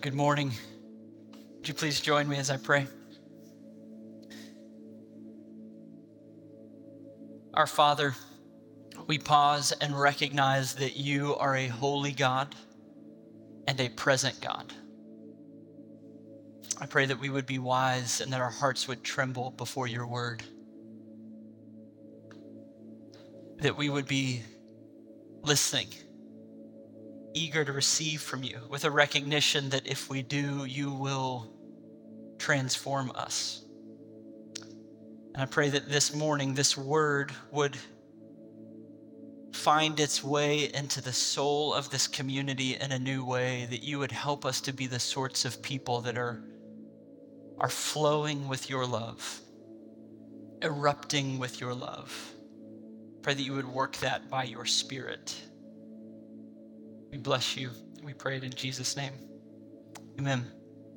Good morning. Would you please join me as I pray? Our Father, we pause and recognize that you are a holy God and a present God. I pray that we would be wise and that our hearts would tremble before your word. That we would be listening, eager to receive from you, with a recognition that if we do, you will transform us. And I pray that this morning, this word would find its way into the soul of this community in a new way, that you would help us to be the sorts of people that are flowing with your love, erupting with your love. Pray that you would work that by your Spirit. We bless you. We pray it in Jesus' name. Amen.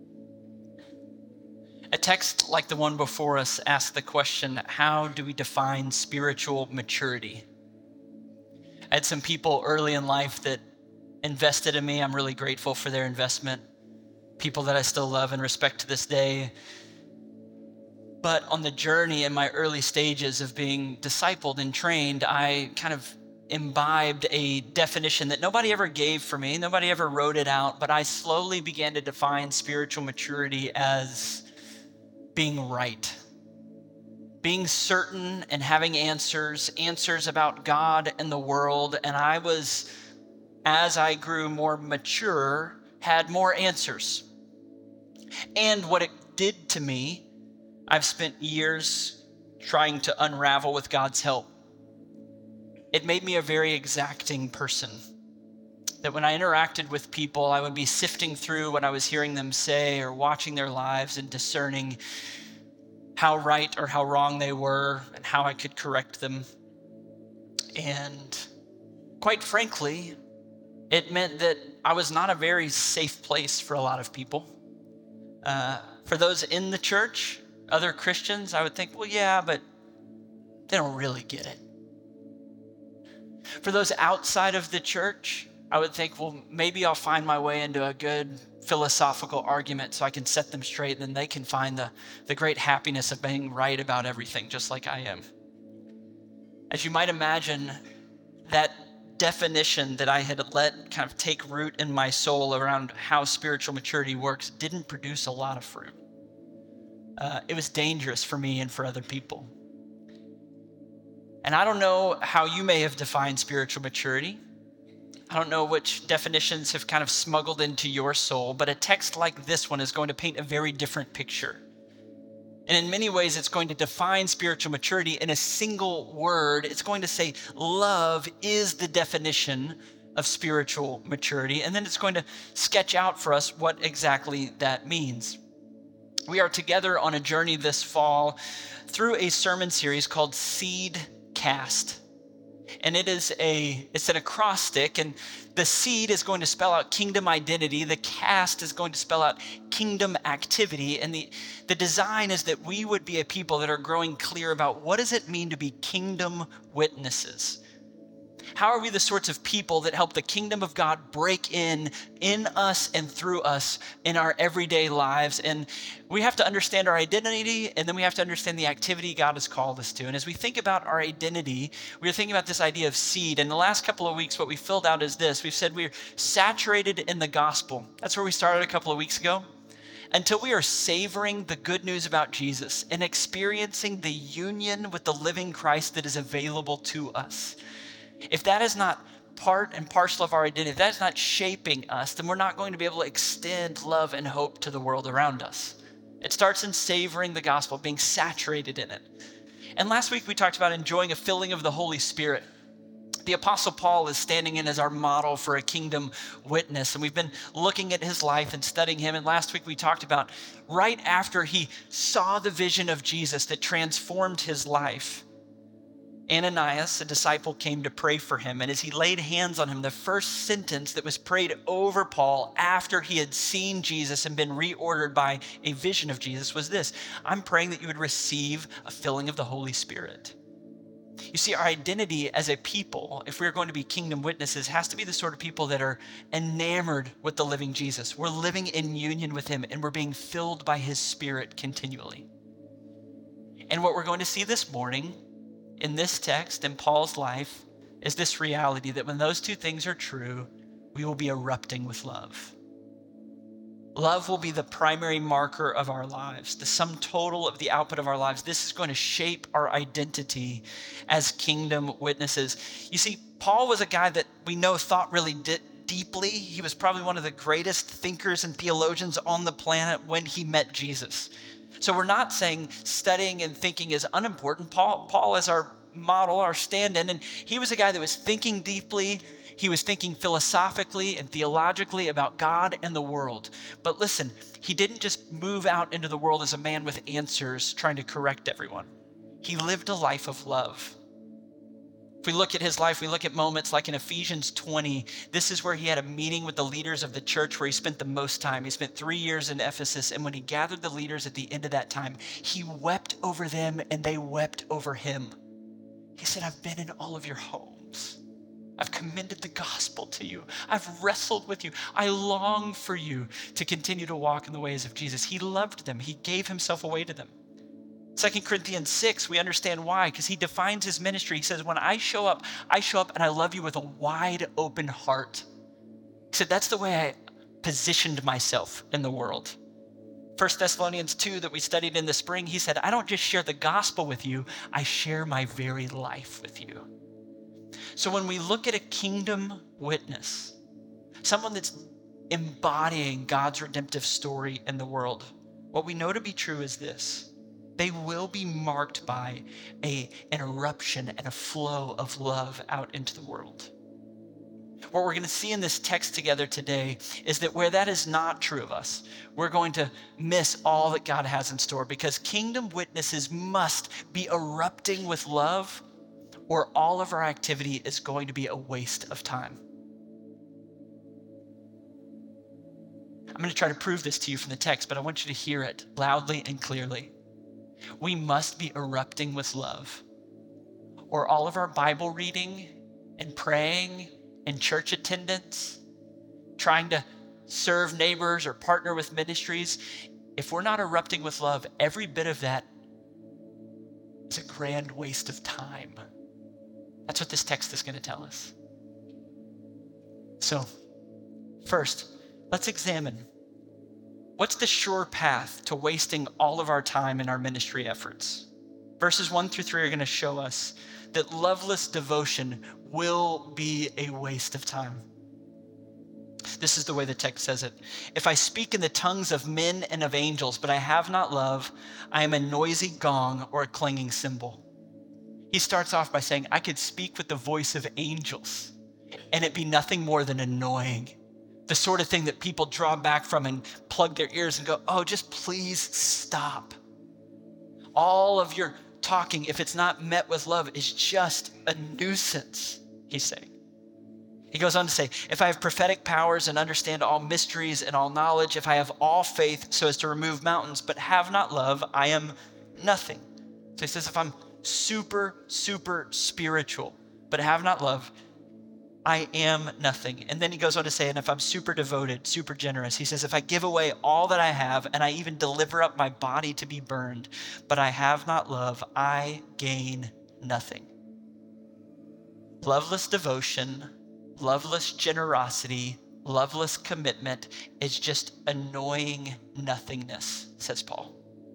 A text like the one before us asks the question, how do we define spiritual maturity? I had some people early in life that invested in me. I'm really grateful for their investment. People that I still love and respect to this day. But on the journey in my early stages of being discipled and trained, I kind of imbibed a definition that nobody ever gave for me. Nobody ever wrote it out, but I slowly began to define spiritual maturity as being right. Being certain and having answers about God and the world. And I was, as I grew more mature, had more answers. And what it did to me, I've spent years trying to unravel with God's help. It made me a very exacting person. That when I interacted with people, I would be sifting through what I was hearing them say or watching their lives and discerning how right or how wrong they were and how I could correct them. And quite frankly, it meant that I was not a very safe place for a lot of people. For those in the church, other Christians, I would think, well, yeah, but they don't really get it. For those outside of the church, I would think, well, maybe I'll find my way into a good philosophical argument so I can set them straight, and then they can find the great happiness of being right about everything, just like I am. As you might imagine, that definition that I had let kind of take root in my soul around how spiritual maturity works didn't produce a lot of fruit. It was dangerous for me and for other people. And I don't know how you may have defined spiritual maturity. I don't know which definitions have kind of smuggled into your soul, but a text like this one is going to paint a very different picture. And in many ways, it's going to define spiritual maturity in a single word. It's going to say, love is the definition of spiritual maturity. And then it's going to sketch out for us what exactly that means. We are together on a journey this fall through a sermon series called Seed Cast. And it's an acrostic, and the seed is going to spell out kingdom identity. The cast is going to spell out kingdom activity. And the design is that we would be a people that are growing clear about what does it mean to be kingdom witnesses? How are we the sorts of people that help the kingdom of God break in us and through us in our everyday lives? And we have to understand our identity, and then we have to understand the activity God has called us to. And as we think about our identity, we're thinking about this idea of seed. And the last couple of weeks, what we filled out is this. We've said we're saturated in the gospel. That's where we started a couple of weeks ago. Until we are savoring the good news about Jesus and experiencing the union with the living Christ that is available to us. If that is not part and parcel of our identity, if that is not shaping us, then we're not going to be able to extend love and hope to the world around us. It starts in savoring the gospel, being saturated in it. And last week we talked about enjoying a filling of the Holy Spirit. The Apostle Paul is standing in as our model for a kingdom witness. And we've been looking at his life and studying him. And last week we talked about right after he saw the vision of Jesus that transformed his life, Ananias, a disciple, came to pray for him. And as he laid hands on him, the first sentence that was prayed over Paul after he had seen Jesus and been reordered by a vision of Jesus was this: I'm praying that you would receive a filling of the Holy Spirit. You see, our identity as a people, if we're going to be kingdom witnesses, has to be the sort of people that are enamored with the living Jesus. We're living in union with him and we're being filled by his Spirit continually. And what we're going to see this morning in this text, in Paul's life, is this reality that when those two things are true, we will be erupting with love. Love will be the primary marker of our lives, the sum total of the output of our lives. This is going to shape our identity as kingdom witnesses. You see, Paul was a guy that we know thought really deeply. He was probably one of the greatest thinkers and theologians on the planet when he met Jesus. So we're not saying studying and thinking is unimportant. Paul is our model, our stand-in, and he was a guy that was thinking deeply. He was thinking philosophically and theologically about God and the world. But listen, he didn't just move out into the world as a man with answers trying to correct everyone. He lived a life of love. If we look at his life, we look at moments like in Ephesians 20. This is where he had a meeting with the leaders of the church where he spent the most time. He spent 3 years in Ephesus, and when he gathered the leaders at the end of that time, he wept over them and they wept over him. He said, I've been in all of your homes. I've commended the gospel to you. I've wrestled with you. I long for you to continue to walk in the ways of Jesus. He loved them. He gave himself away to them. 2 Corinthians 6, we understand why, because he defines his ministry. He says, when I show up and I love you with a wide open heart. He said, that's the way I positioned myself in the world. 1 Thessalonians 2 that we studied in the spring, he said, I don't just share the gospel with you, I share my very life with you. So when we look at a kingdom witness, someone that's embodying God's redemptive story in the world, what we know to be true is this: they will be marked by an eruption and a flow of love out into the world. What we're going to see in this text together today is that where that is not true of us, we're going to miss all that God has in store, because kingdom witnesses must be erupting with love, or all of our activity is going to be a waste of time. I'm going to try to prove this to you from the text, but I want you to hear it loudly and clearly. We must be erupting with love, or all of our Bible reading and praying and church attendance, trying to serve neighbors or partner with ministries, if we're not erupting with love, every bit of that is a grand waste of time. That's what this text is going to tell us. So, first, let's examine what's the sure path to wasting all of our time in our ministry efforts. Verses 1 through 3 are going to show us that loveless devotion will be a waste of time. This is the way the text says it. If I speak in the tongues of men and of angels, but I have not love, I am a noisy gong or a clanging cymbal. He starts off by saying, I could speak with the voice of angels and it be nothing more than annoying. The sort of thing that people draw back from and plug their ears and go, oh, just please stop. All of your talking, if it's not met with love, is just a nuisance, he's saying. He goes on to say, if I have prophetic powers and understand all mysteries and all knowledge, if I have all faith so as to remove mountains, but have not love, I am nothing. So he says, if I'm super spiritual, but have not love, I am nothing. And then he goes on to say, and if I'm super devoted, super generous, he says, if I give away all that I have and I even deliver up my body to be burned, but I have not love, I gain nothing. Loveless devotion, loveless generosity, loveless commitment is just annoying nothingness, says Paul.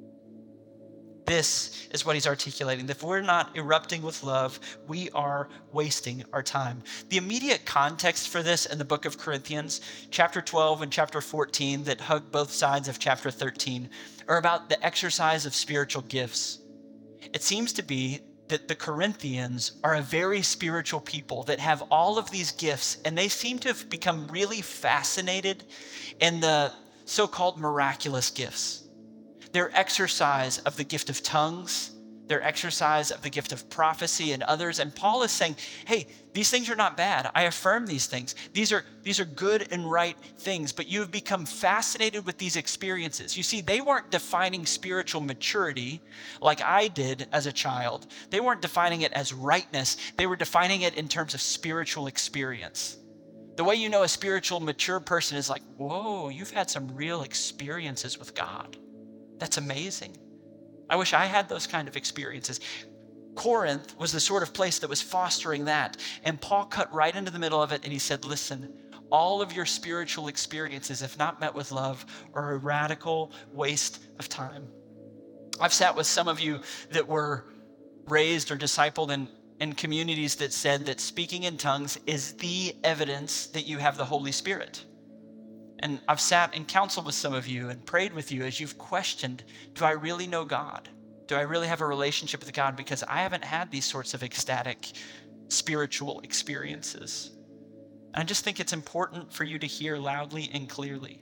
This is what he's articulating. If we're not erupting with love, we are wasting our time. The immediate context for this in the book of Corinthians, chapter 12 and chapter 14, that hug both sides of chapter 13, are about the exercise of spiritual gifts. It seems to be that the Corinthians are a very spiritual people that have all of these gifts, and they seem to have become really fascinated in the so-called miraculous gifts. Their exercise of the gift of tongues, their exercise of the gift of prophecy and others. And Paul is saying, hey, these things are not bad. I affirm these things. These are good and right things, but you have become fascinated with these experiences. You see, they weren't defining spiritual maturity like I did as a child. They weren't defining it as rightness. They were defining it in terms of spiritual experience. The way you know a spiritual mature person is like, whoa, you've had some real experiences with God. That's amazing. I wish I had those kind of experiences. Corinth was the sort of place that was fostering that. And Paul cut right into the middle of it and he said, listen, all of your spiritual experiences, if not met with love, are a radical waste of time. I've sat with some of you that were raised or discipled in communities that said that speaking in tongues is the evidence that you have the Holy Spirit. And I've sat and counseled with some of you and prayed with you as you've questioned, do I really know God? Do I really have a relationship with God? Because I haven't had these sorts of ecstatic spiritual experiences. And I just think it's important for you to hear loudly and clearly.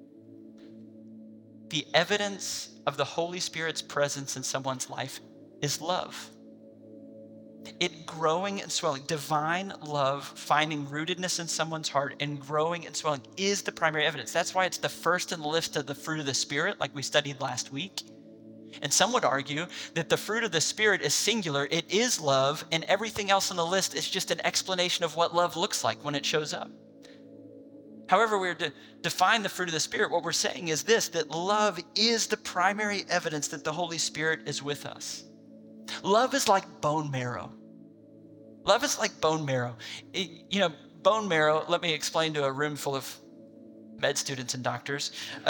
The evidence of the Holy Spirit's presence in someone's life is love. It growing and swelling, divine love, finding rootedness in someone's heart and growing and swelling is the primary evidence. That's why it's the first in the list of the fruit of the Spirit, like we studied last week. And some would argue that the fruit of the Spirit is singular. It is love, and everything else on the list is just an explanation of what love looks like when it shows up. However we're to define the fruit of the Spirit, what we're saying is this, that love is the primary evidence that the Holy Spirit is with us. Love is like bone marrow. Love is like bone marrow. Bone marrow, let me explain to a room full of med students and doctors.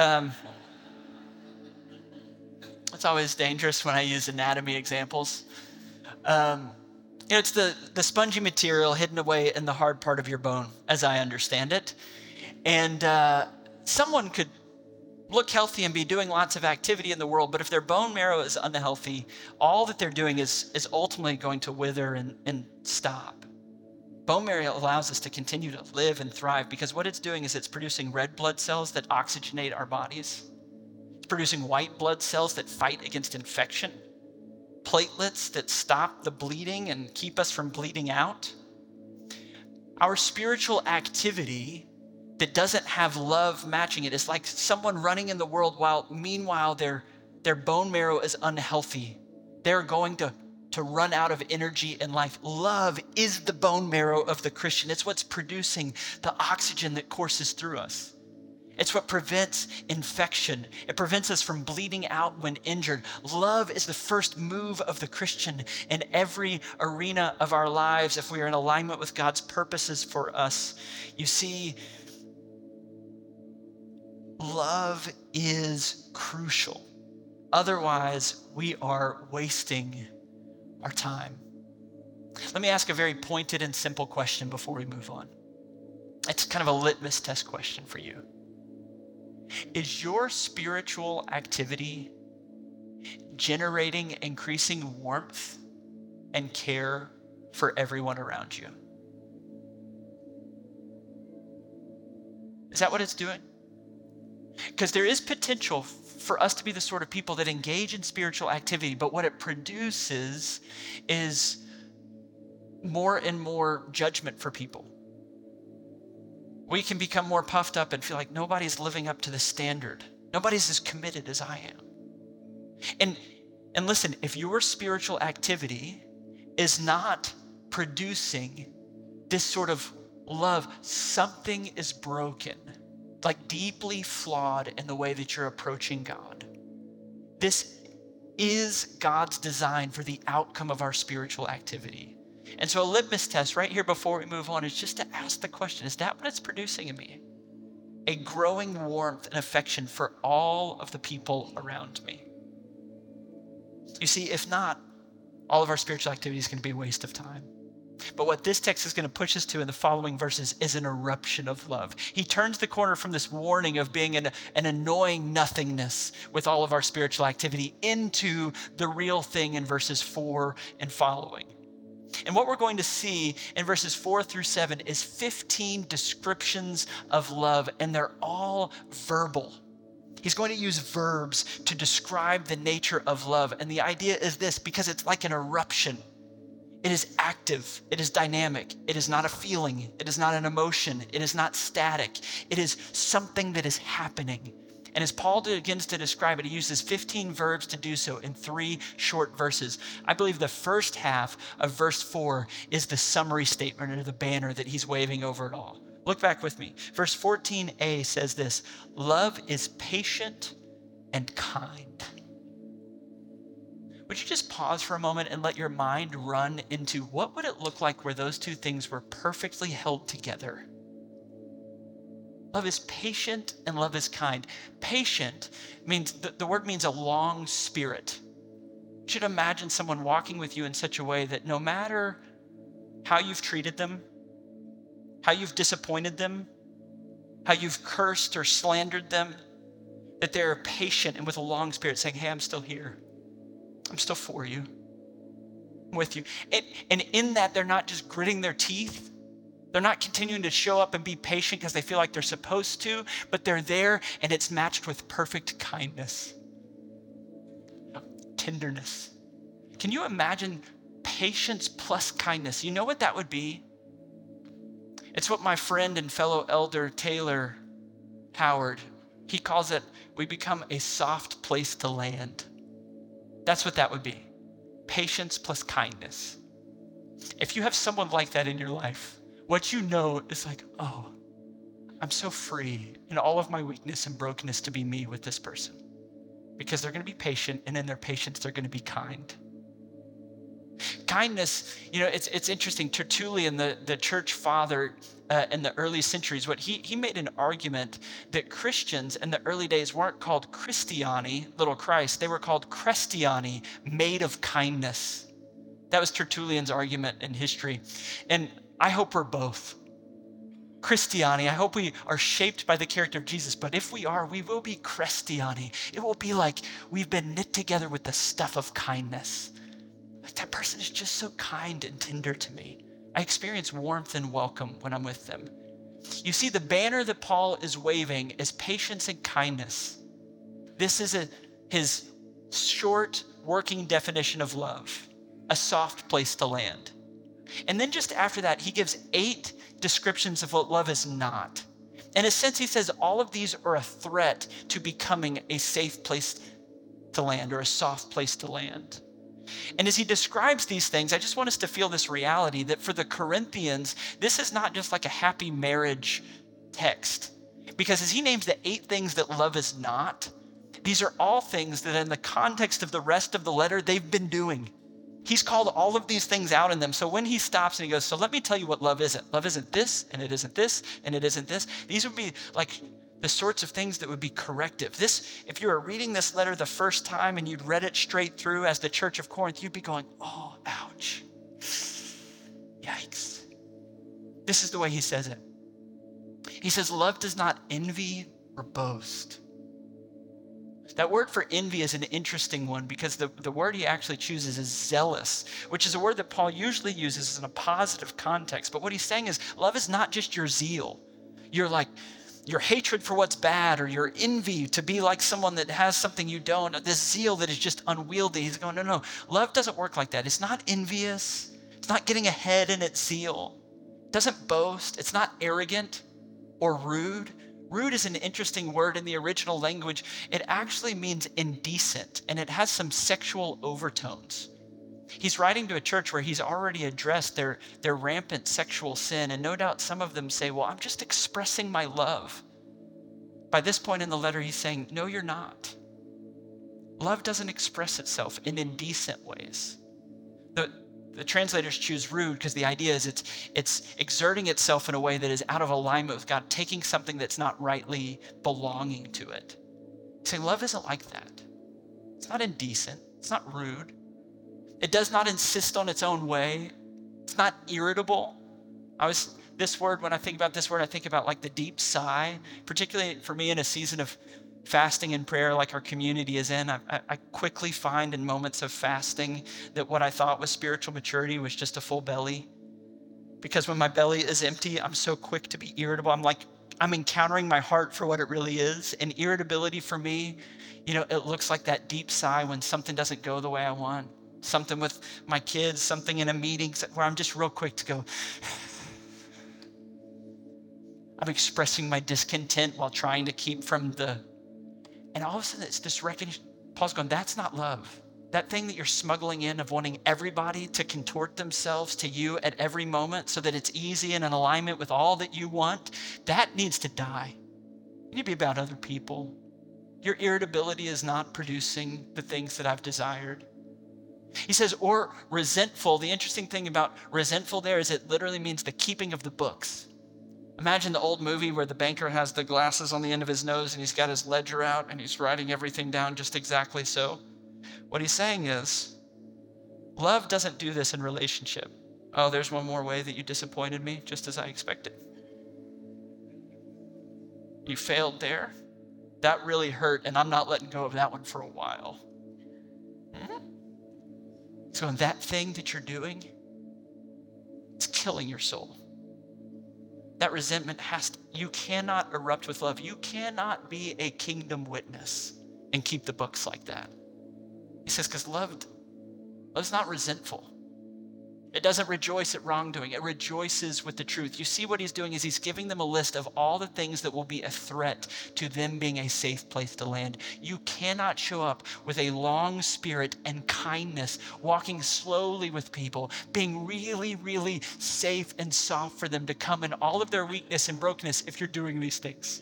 It's always dangerous when I use anatomy examples. It's the spongy material hidden away in the hard part of your bone, as I understand it. And someone could look healthy and be doing lots of activity in the world, but if their bone marrow is unhealthy, all that they're doing is ultimately going to wither and stop. Bone marrow allows us to continue to live and thrive because what it's doing is it's producing red blood cells that oxygenate our bodies. It's producing white blood cells that fight against infection, platelets that stop the bleeding and keep us from bleeding out. Our spiritual activity that doesn't have love matching it is like someone running in the world while meanwhile their bone marrow is unhealthy. They're going to run out of energy in life. Love is the bone marrow of the Christian. It's what's producing the oxygen that courses through us. It's what prevents infection. It prevents us from bleeding out when injured. Love is the first move of the Christian in every arena of our lives if we are in alignment with God's purposes for us. You see, love is crucial. Otherwise, we are wasting our time. Let me ask a very pointed and simple question before we move on. It's kind of a litmus test question for you. Is your spiritual activity generating increasing warmth and care for everyone around you? Is that what it's doing? Because there is potential for us to be the sort of people that engage in spiritual activity, but what it produces is more and more judgment for people. We can become more puffed up and feel like nobody's living up to the standard. Nobody's as committed as I am. And listen, if your spiritual activity is not producing this sort of love, something is broken. Like deeply flawed in the way that you're approaching God. This is God's design for the outcome of our spiritual activity. And so a litmus test right here before we move on is just to ask the question, is that what it's producing in me? A growing warmth and affection for all of the people around me. You see, if not, all of our spiritual activity is going to be a waste of time. But what this text is going to push us to in the following verses is an eruption of love. He turns the corner from this warning of being an annoying nothingness with all of our spiritual activity into the real thing in verses 4 and following. And what we're going to see in verses 4 through 7 is 15 descriptions of love, and they're all verbal. He's going to use verbs to describe the nature of love. And the idea is this: because it's like an eruption. It is active. It is dynamic. It is not a feeling. It is not an emotion. It is not static. It is something that is happening. And as Paul begins to describe it, he uses 15 verbs to do so in 3 short verses. I believe the first half of verse 4 is the summary statement or the banner that he's waving over it all. Look back with me. Verse 14a says this: love is patient and kind. Would you just pause for a moment and let your mind run into what would it look like where those two things were perfectly held together? Love is patient and love is kind. Patient means, the word means a long spirit. You should imagine someone walking with you in such a way that no matter how you've treated them, how you've disappointed them, how you've cursed or slandered them, that they're patient and with a long spirit saying, hey, I'm still here. I'm still for you. I'm with you. And in that, they're not just gritting their teeth. They're not continuing to show up and be patient because they feel like they're supposed to, but they're there and it's matched with perfect kindness, tenderness. Can you imagine patience plus kindness? You know what that would be? It's what my friend and fellow elder Taylor Howard, he calls it, we become a soft place to land. That's what that would be. Patience plus kindness. If you have someone like that in your life, what you know is like, oh, I'm so free in all of my weakness and brokenness to be me with this person. Because they're going to be patient, and in their patience, they're going to be kind. Kindness, it's interesting. Tertullian, the church father in the early centuries, he made an argument that Christians in the early days weren't called Christiani, little Christ. They were called Christiani, made of kindness. That was Tertullian's argument in history. And I hope we're both. Christiani, I hope we are shaped by the character of Jesus, but if we are, we will be Christiani. It will be like we've been knit together with the stuff of kindness. Like, that person is just so kind and tender to me. I experience warmth and welcome when I'm with them. You see, the banner that Paul is waving is patience and kindness. This is his short working definition of love, a soft place to land. And then just after that, he gives 8 descriptions of what love is not. In a sense, he says all of these are a threat to becoming a safe place to land or a soft place to land. And as he describes these things, I just want us to feel this reality that for the Corinthians, this is not just like a happy marriage text. Because as he names the 8 things that love is not, these are all things that in the context of the rest of the letter, they've been doing. He's called all of these things out in them. So when he stops and he goes, so let me tell you what love isn't. Love isn't this, and it isn't this, and it isn't this. These would be like the sorts of things that would be corrective. This, if you were reading this letter the first time and you'd read it straight through as the church of Corinth, you'd be going, oh, ouch. Yikes. This is the way he says it. He says, love does not envy or boast. That word for envy is an interesting one because the word he actually chooses is zealous, which is a word that Paul usually uses in a positive context. But what he's saying is love is not just your zeal. Your hatred for what's bad or your envy to be like someone that has something you don't, this zeal that is just unwieldy. He's going, no. Love doesn't work like that. It's not envious. It's not getting ahead in its zeal. It doesn't boast. It's not arrogant or rude. Rude is an interesting word in the original language. It actually means indecent, and it has some sexual overtones. He's writing to a church where he's already addressed their rampant sexual sin, and no doubt some of them say, well, I'm just expressing my love. By this point in the letter, he's saying, no, you're not. Love doesn't express itself in indecent ways. The translators choose rude because the idea is it's exerting itself in a way that is out of alignment with God, taking something that's not rightly belonging to it. Saying love isn't like that. It's not indecent. It's not rude. It does not insist on its own way. It's not irritable. When I think about this word, I think about like the deep sigh, particularly for me in a season of fasting and prayer like our community is in. I quickly find in moments of fasting that what I thought was spiritual maturity was just a full belly. Because when my belly is empty, I'm so quick to be irritable. I'm like I'm encountering my heart for what it really is. And irritability for me, it looks like that deep sigh when something doesn't go the way I want. Something with my kids, something in a meeting where I'm just real quick to go. I'm expressing my discontent while trying to keep from and all of a sudden it's this recognition. Paul's going, that's not love. That thing that you're smuggling in of wanting everybody to contort themselves to you at every moment so that it's easy and in alignment with all that you want, that needs to die. You need to be about other people. Your irritability is not producing the things that I've desired. He says, or resentful. The interesting thing about resentful there is it literally means the keeping of the books. Imagine the old movie where the banker has the glasses on the end of his nose and he's got his ledger out and he's writing everything down just exactly so. What he's saying is, love doesn't do this in relationship. Oh, there's one more way that you disappointed me, just as I expected. You failed there. That really hurt, and I'm not letting go of that one for a while. So in that thing that you're doing, it's killing your soul. That resentment you cannot erupt with love. You cannot be a kingdom witness and keep the books like that. He says, because love's not resentful. It doesn't rejoice at wrongdoing. It rejoices with the truth. You see what he's doing is he's giving them a list of all the things that will be a threat to them being a safe place to land. You cannot show up with a long spirit and kindness, walking slowly with people, being really, really safe and soft for them to come in all of their weakness and brokenness if you're doing these things.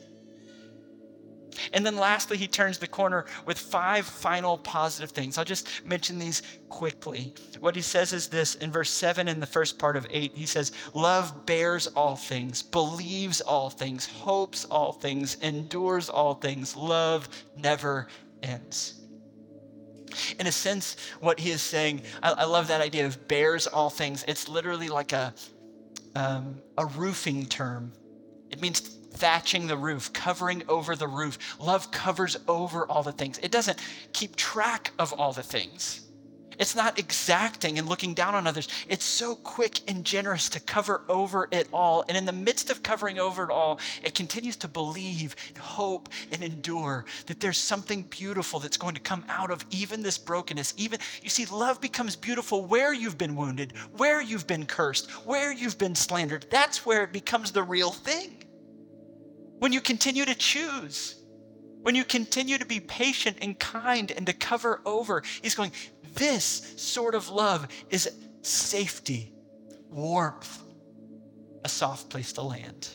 And then lastly, he turns the corner with 5 final positive things. I'll just mention these quickly. What he says is this in verse 7 in the first part of 8. He says, love bears all things, believes all things, hopes all things, endures all things. Love never ends. In a sense, what he is saying, I love that idea of bears all things. It's literally like a roofing term. It means thatching the roof, covering over the roof. Love covers over all the things. It doesn't keep track of all the things. It's not exacting and looking down on others. It's so quick and generous to cover over it all. And in the midst of covering over it all, it continues to believe and hope and endure that there's something beautiful that's going to come out of even this brokenness. You see, love becomes beautiful where you've been wounded, where you've been cursed, where you've been slandered. That's where it becomes the real thing. When you continue to choose, when you continue to be patient and kind and to cover over, he's going, this sort of love is safety, warmth, a soft place to land.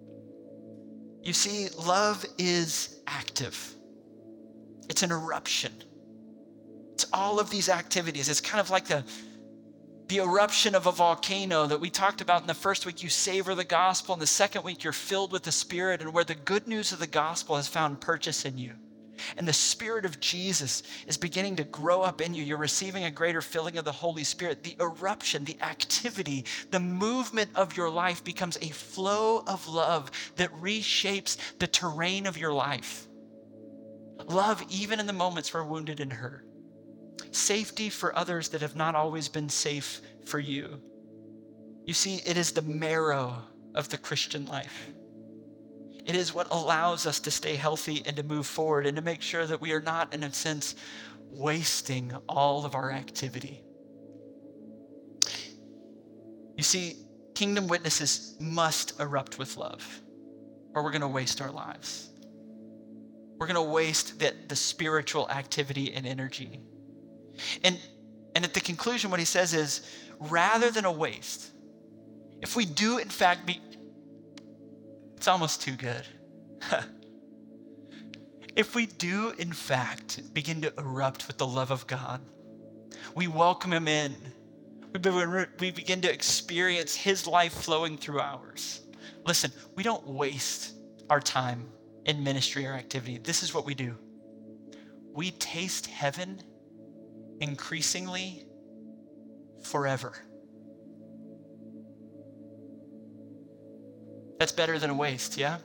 You see, love is active. It's an eruption. It's all of these activities. It's kind of like the eruption of a volcano that we talked about in the first week. You savor the gospel. In the second week, you're filled with the Spirit, and where the good news of the gospel has found purchase in you. And the Spirit of Jesus is beginning to grow up in you. You're receiving a greater filling of the Holy Spirit. The eruption, the activity, the movement of your life becomes a flow of love that reshapes the terrain of your life. Love even in the moments we're wounded and hurt. Safety for others that have not always been safe for you. You see, it is the marrow of the Christian life. It is what allows us to stay healthy and to move forward and to make sure that we are not, in a sense, wasting all of our activity. You see, kingdom witnesses must erupt with love, or we're going to waste our lives. We're going to waste the spiritual activity and energy. And at the conclusion, what he says is, rather than a waste, if we do in fact it's almost too good. If we do in fact begin to erupt with the love of God, we welcome him in. We begin to experience his life flowing through ours. Listen, we don't waste our time in ministry or activity. This is what we do. We taste heaven increasingly forever. That's better than a waste, yeah?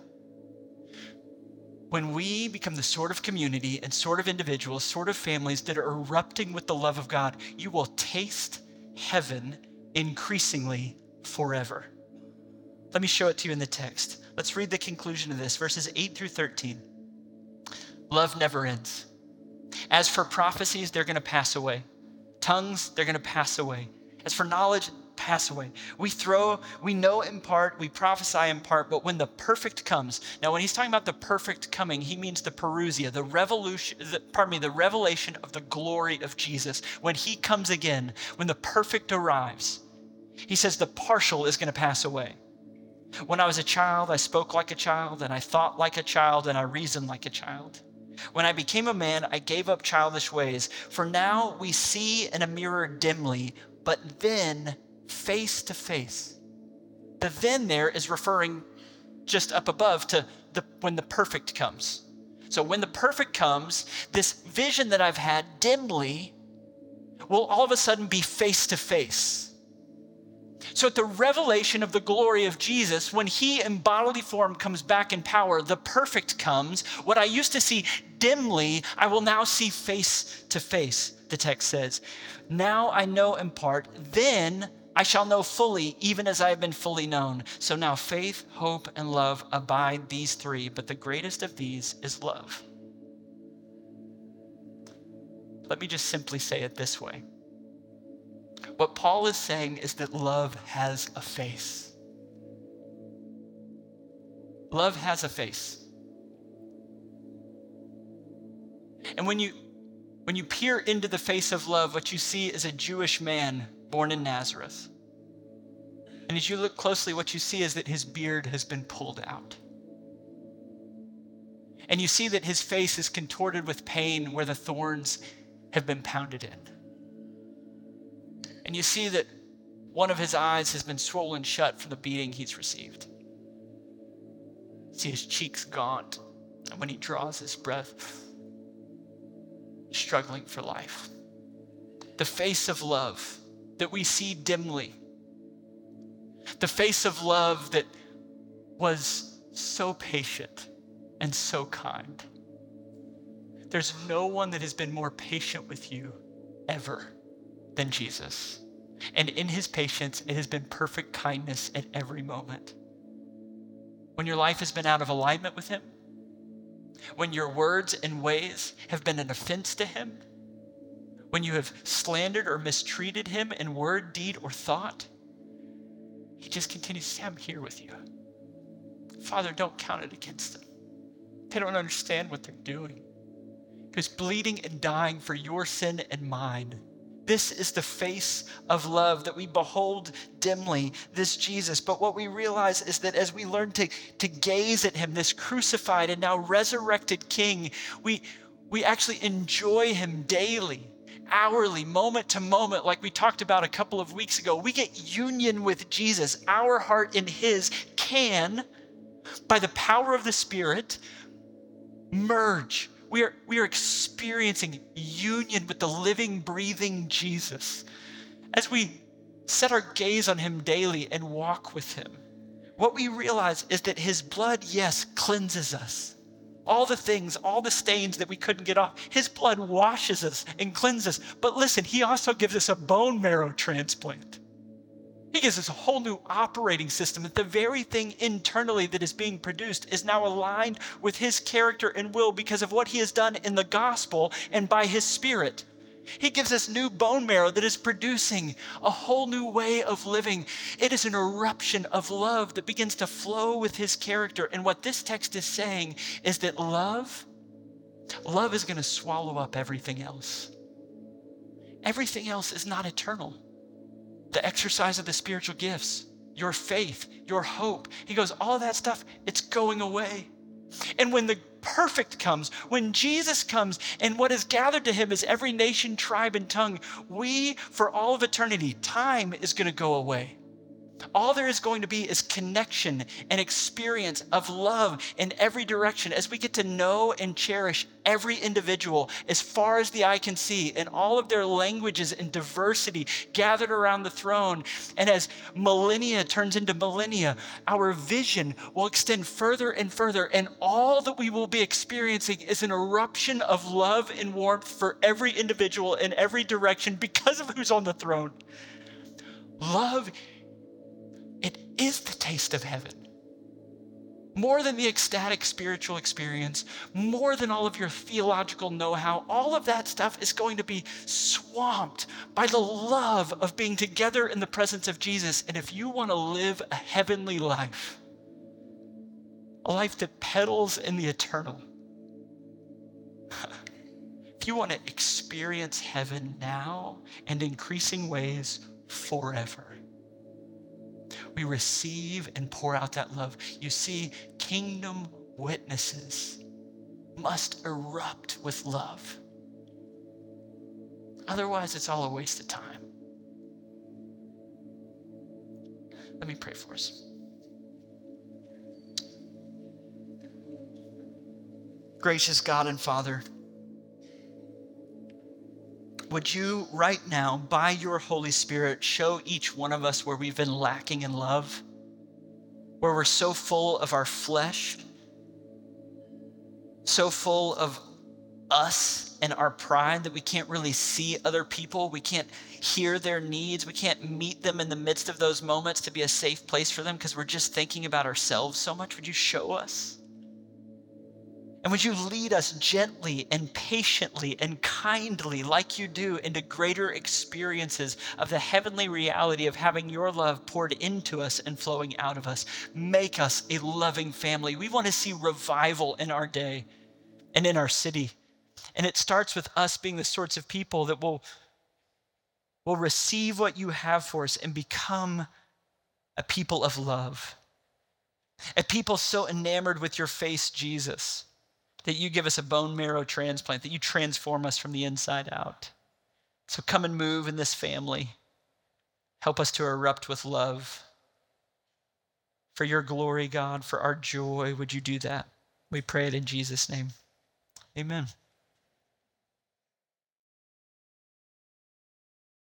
When we become the sort of community and sort of individuals, sort of families that are erupting with the love of God, you will taste heaven increasingly forever. Let me show it to you in the text. Let's read the conclusion of this, verses 8 through 13. Love never ends. As for prophecies, they're going to pass away. Tongues, they're going to pass away. As for knowledge, pass away. We know in part, we prophesy in part, but when the perfect comes. Now, when he's talking about the perfect coming, he means the parousia, the revelation of the glory of Jesus. When he comes again, when the perfect arrives, he says the partial is going to pass away. When I was a child, I spoke like a child, and I thought like a child, and I reasoned like a child. When I became a man, I gave up childish ways. For now we see in a mirror dimly, but then face to face. The then there is referring just up above to when the perfect comes. So when the perfect comes, this vision that I've had dimly will all of a sudden be face to face. So at the revelation of the glory of Jesus, when he in bodily form comes back in power, the perfect comes. What I used to see dimly, I will now see face to face, the text says. Now I know in part, then I shall know fully, even as I have been fully known. So now faith, hope, and love abide, these three, but the greatest of these is love. Let me just simply say it this way. What Paul is saying is that love has a face. Love has a face. And when you peer into the face of love, what you see is a Jewish man born in Nazareth. And as you look closely, what you see is that his beard has been pulled out. And you see that his face is contorted with pain where the thorns have been pounded in. And you see that one of his eyes has been swollen shut from the beating he's received. You see his cheeks gaunt, and when he draws his breath, he's struggling for life. The face of love that we see dimly. The face of love that was so patient and so kind. There's no one that has been more patient with you ever than Jesus. And in his patience, it has been perfect kindness at every moment. When your life has been out of alignment with him, when your words and ways have been an offense to him, when you have slandered or mistreated him in word, deed, or thought, he just continues to say, I'm here with you. Father, don't count it against them. They don't understand what they're doing. He was bleeding and dying for your sin and mine. This is the face of love that we behold dimly, this Jesus. But what we realize is that as we learn to gaze at him, this crucified and now resurrected King, we actually enjoy him daily, hourly, moment to moment, like we talked about a couple of weeks ago. We get union with Jesus. Our heart and his can, by the power of the Spirit, merge. We are experiencing union with the living, breathing Jesus. As we set our gaze on him daily and walk with him, what we realize is that his blood, yes, cleanses us. All the things, all the stains that we couldn't get off, his blood washes us and cleanses us. But listen, he also gives us a bone marrow transplant. He gives us a whole new operating system, that the very thing internally that is being produced is now aligned with his character and will because of what he has done in the gospel and by his Spirit. He gives us new bone marrow that is producing a whole new way of living. It is an eruption of love that begins to flow with his character. And what this text is saying is that love is going to swallow up everything else. Everything else is not eternal. The exercise of the spiritual gifts, your faith, your hope. He goes, all of that stuff, it's going away. And when the perfect comes, when Jesus comes, and what is gathered to him is every nation, tribe, and tongue, we, for all of eternity, time is going to go away. All there is going to be is connection and experience of love in every direction as we get to know and cherish every individual as far as the eye can see in all of their languages and diversity gathered around the throne. And as millennia turns into millennia, our vision will extend further and further, and all that we will be experiencing is an eruption of love and warmth for every individual in every direction because of who's on the throne. Love, it is the taste of heaven. More than the ecstatic spiritual experience, more than all of your theological know-how, all of that stuff is going to be swamped by the love of being together in the presence of Jesus. And if you want to live a heavenly life, a life that petals in the eternal, if you want to experience heaven now and increasing ways forever, we receive and pour out that love. You see, kingdom witnesses must erupt with love. Otherwise, it's all a waste of time. Let me pray for us. Gracious God and Father, would you right now, by your Holy Spirit, show each one of us where we've been lacking in love, where we're so full of our flesh, so full of us and our pride that we can't really see other people, we can't hear their needs, we can't meet them in the midst of those moments to be a safe place for them because we're just thinking about ourselves so much. Would you show us? And would you lead us gently and patiently and kindly, like you do, into greater experiences of the heavenly reality of having your love poured into us and flowing out of us. Make us a loving family. We want to see revival in our day and in our city. And it starts with us being the sorts of people that will receive what you have for us and become a people of love. A people so enamored with your face, Jesus, that you give us a bone marrow transplant, that you transform us from the inside out. So come and move in this family. Help us to erupt with love. For your glory, God, for our joy, would you do that? We pray it in Jesus' name. Amen.